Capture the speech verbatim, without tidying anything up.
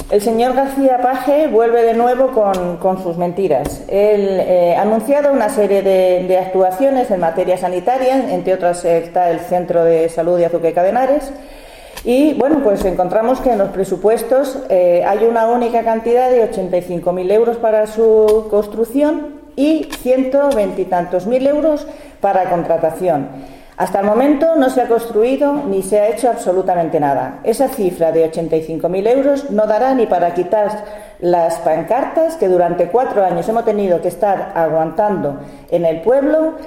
El señor García Page vuelve de nuevo con, con sus mentiras. Él eh, ha anunciado una serie de, de actuaciones en materia sanitaria, entre otras está el Centro de Salud de Azuqueca de Henares, y bueno, pues encontramos que en los presupuestos eh, hay una única cantidad de ochenta y cinco mil euros para su construcción y ciento veinte y tantos mil euros para contratación. Hasta el momento no se ha construido ni se ha hecho absolutamente nada. Esa cifra de ochenta y cinco mil euros no dará ni para quitar las pancartas que durante cuatro años hemos tenido que estar aguantando en el pueblo,